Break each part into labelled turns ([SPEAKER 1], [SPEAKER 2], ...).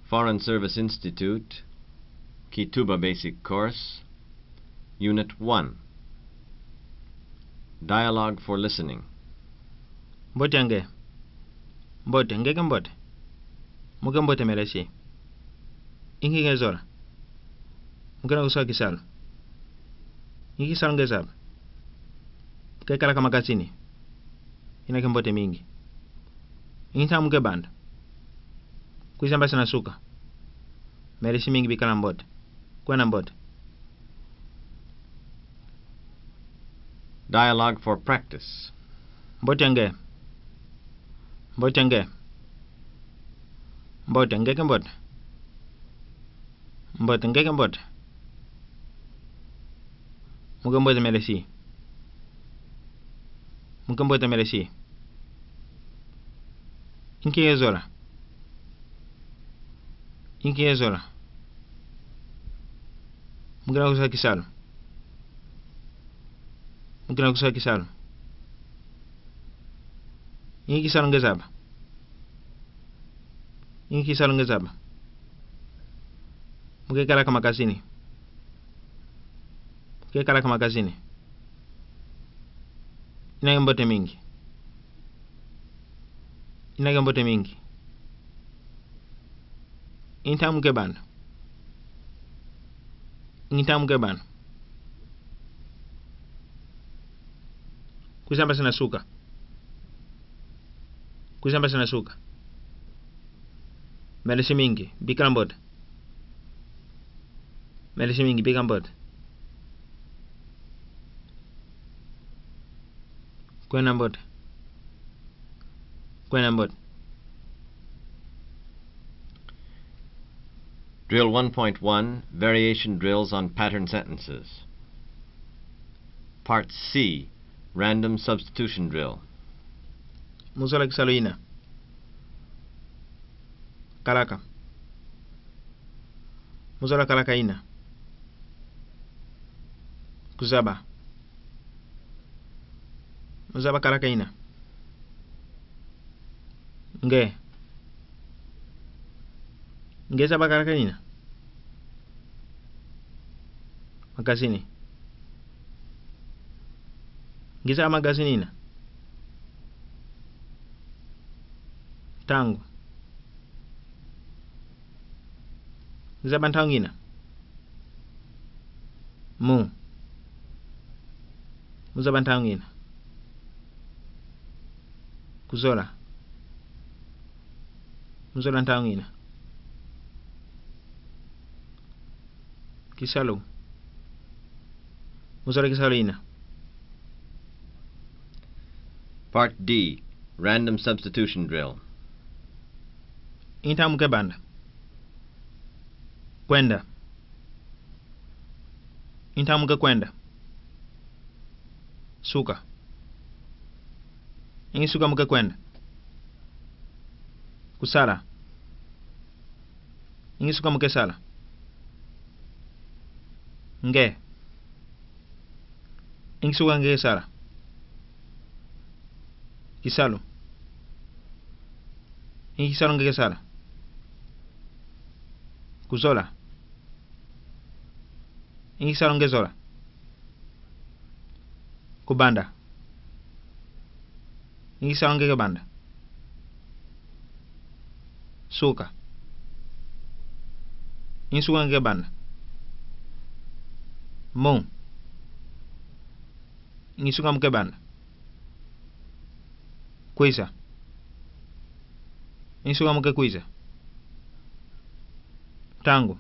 [SPEAKER 1] Foreign Service Institute, Kituba Basic Course, Unit 1. Dialogue for Listening.
[SPEAKER 2] Mbote nge. Mbote ngeke mbote. Muke mbote meleshi. Ingi nge zora. Muke na uswa kisalo. Ingi kisalo nge zaba. Muke kala kama kasini. Ina ke mbote mingi. Ingi ta muke banda. Kuisamba sana suka. Meleshi mingi bikala mbote. Kwena mbote.
[SPEAKER 1] Dialogue for Practice.
[SPEAKER 2] Mbote nge. Mbote nge. Mbote ngeke mbote. Mbote ngeke mbote. Muke mbote meleshi. Muke mbote meleshi. Inki yezora. Inki yezora. Muke na kusa kisalo. Muke na kusa kisalo. Inki kisalo nge zaba. Inki kisalo nge zaba. Muke kala kama kasini. Muke kala kama kasini. Ina mbote mingi. Ina mbote mingi. Inta muke bana. Inta muke bana. Kuisamba sana suka. Kuisamba sana suka. Meleshi mingi bikala mbote. Meleshi mingi bikala mbote. Kwena mbote. Kwena mbote.
[SPEAKER 1] Drill 1.1, Variation Drills on Pattern Sentences. Part C, Random Substitution Drill.
[SPEAKER 2] Musola kisalo ina. Kalaka. Musola kalaka ina. Kuzaba. Muzaba kalaka ina. Nge. Nge zaba kalaka ina. Makasini. Nge zaba makasini ina. Tangu. Zaba ntangu ina. Mu. Muzaba ntangu ina. Kuzola. Muzola ntangu ina. Kisalo. Muzola kisalo ina.
[SPEAKER 1] Part D, Random Substitution Drill.
[SPEAKER 2] Inta muke banda. Kwenda. Inta muke kwenda. Suka. Ingi suka muke kwenda. Kusala. Ingi suka muke sala. Nge. Ingi suka nge sala. Kisalo. Ingi kisalo nge sala. Kuzola. Ingi kisalo nge zola. Kubanda. Ingi kisalo nge banda. Suka. Ingi suka nge banda. Mu. Ingi suka muke banda. Kuisa. Ingi suka muke kuisa. Tangu.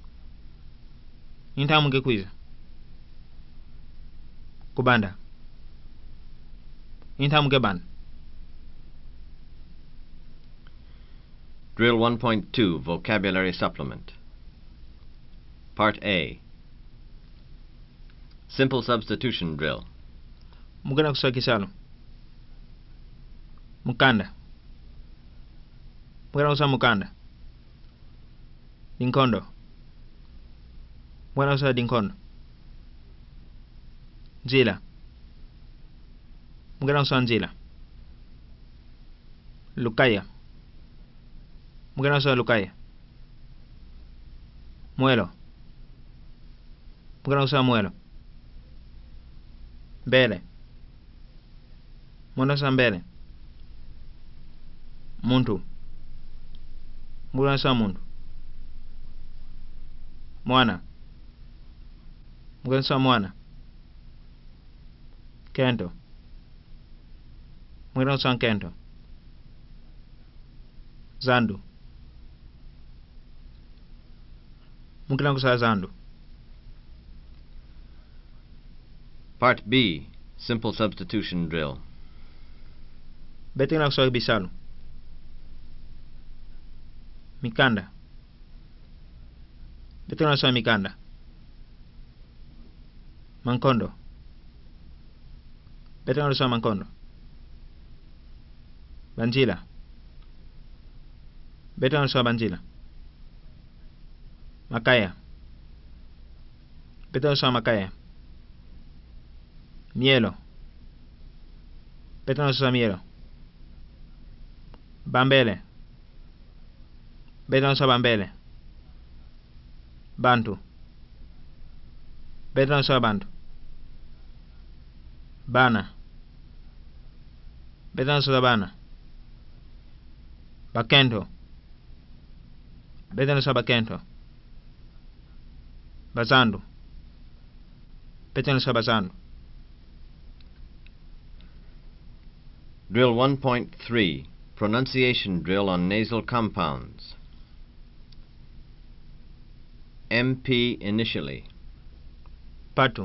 [SPEAKER 2] Ingi tangu muke kuisa. Kubanda. Ingi tangu muke banda.
[SPEAKER 1] Drill 1.2, Vocabulary Supplement. Part A, Simple Substitution Drill.
[SPEAKER 2] Muke na kuswa kisalo. Mukanda. Muke na kuswa mukanda. Dinkondo. Muke na kuswa dinkondo. Nzila. Muke na kuswa nzila. Lukaya. Muke na kuswa lukaya. Muelo. Mungkin usah muelo. Mbele. Mbona usah mbele. Muntu. Mungkin usah muntu. Mwana. Mungkin usah mwana. Kento. Mungkin usah kento. Zandu. Mungkin usah zandu.
[SPEAKER 1] Part B, simple substitution drill.
[SPEAKER 2] Beti na kuswahili bisalu. Mikanda. Beti na kuswahili mikanda. Mankondo. Beti na kuswahili mankondo. Banjila. Beti na kuswahili banjila. Makaya. Beti na kuswahili makaya. Mielo. Beti na kuswahili mielo. Bambele. Beti na kuswahili bambele. Bantu. Beti na kuswahili bantu. Bana. Beti na kuswahili bana. Bakento. Beti na kuswahili bakento. Bazandu. Beti na kuswahili bazandu.
[SPEAKER 1] Drill 1.3, pronunciation drill on nasal compounds. MP initially.
[SPEAKER 2] Patu.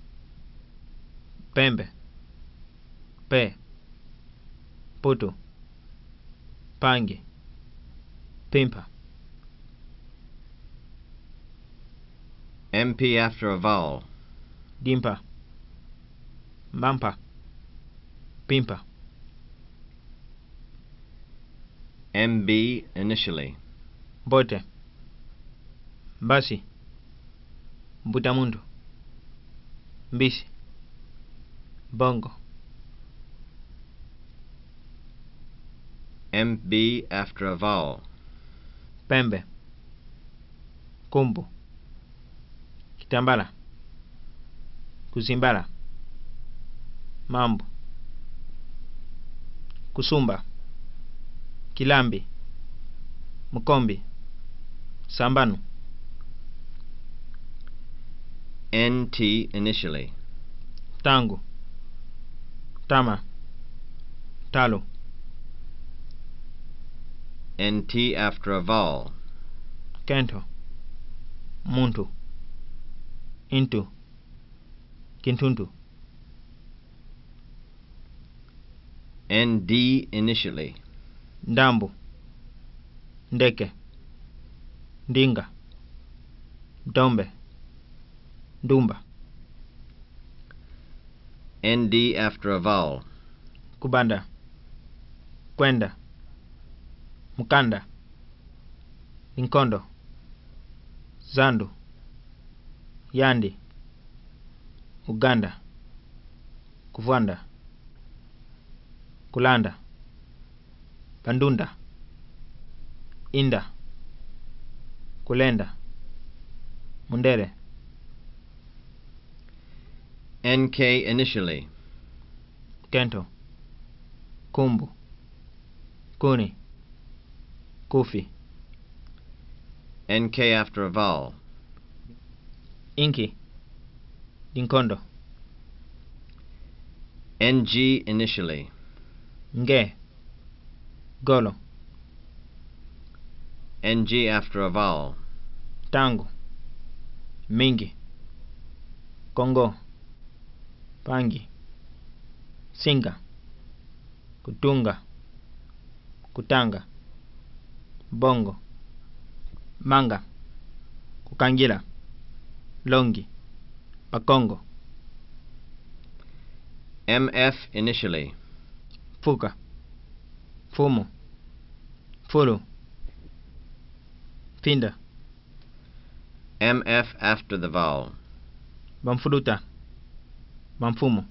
[SPEAKER 2] Pembe. Pe. Putu. Pangi. Pimpa.
[SPEAKER 1] MP after a vowel.
[SPEAKER 2] Dimpa. Mampa. Pimpa.
[SPEAKER 1] MB initially.
[SPEAKER 2] Bote. Basi. Mbutamundu. Mbisi. Bongo.
[SPEAKER 1] MB after a vowel.
[SPEAKER 2] Pembe. Kumbu. Kitambala. Kuzimbala. Mambo. Kusumba. Kilambi. Mkombi. Sambanu.
[SPEAKER 1] NT initially.
[SPEAKER 2] Tangu. Tama. Talo.
[SPEAKER 1] NT after a vowel.
[SPEAKER 2] Kento. Muntu. Intu. Kintuntu.
[SPEAKER 1] ND initially.
[SPEAKER 2] Ndambu. Ndeke. Ndinga. Dombe. Ndumba.
[SPEAKER 1] ND after a vowel.
[SPEAKER 2] Kubanda. Kwenda. Mukanda. Inkondo. Zandu. Yandi. Uganda. Kuvwanda. Kulanda. Pandunda. Inda. Kulenda. Mundere.
[SPEAKER 1] NK initially.
[SPEAKER 2] Kento. Kumbu. Kuni. Kufi.
[SPEAKER 1] NK after a vowel.
[SPEAKER 2] Inki. Dinkondo.
[SPEAKER 1] NG initially.
[SPEAKER 2] Nge. Golo.
[SPEAKER 1] NG after a vowel.
[SPEAKER 2] Tangu. Mingi. Kongo. Pangi. Singa. Kutunga. Kutanga. Bongo. Manga. Kukangila. Longi. Pakongo.
[SPEAKER 1] MF initially.
[SPEAKER 2] Fuka. Fumo. Fulu. Finda.
[SPEAKER 1] MF after the vowel.
[SPEAKER 2] Bamfuluta. Bamfumo.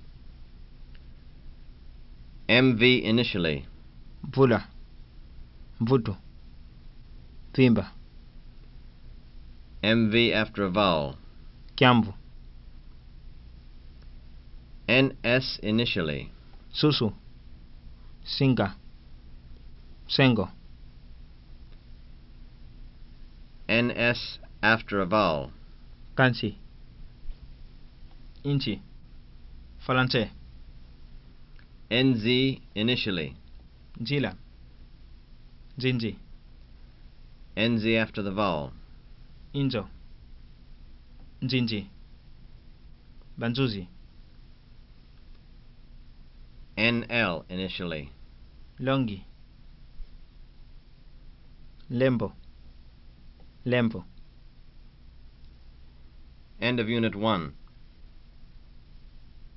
[SPEAKER 1] MV initially.
[SPEAKER 2] Mvula. Mvuto. Fimba.
[SPEAKER 1] MV after a vowel.
[SPEAKER 2] Kyamvu.
[SPEAKER 1] NS initially.
[SPEAKER 2] Susu. Singa. Sengo.
[SPEAKER 1] NS after a vowel.
[SPEAKER 2] Kansi. Inchi. Falante.
[SPEAKER 1] NZ initially.
[SPEAKER 2] Jila. Zinji.
[SPEAKER 1] NZ after the vowel.
[SPEAKER 2] Inzo. Nzinji. Banzuzi.
[SPEAKER 1] NL initially.
[SPEAKER 2] Longi. Lembo. Lempo.
[SPEAKER 1] End of Unit 1.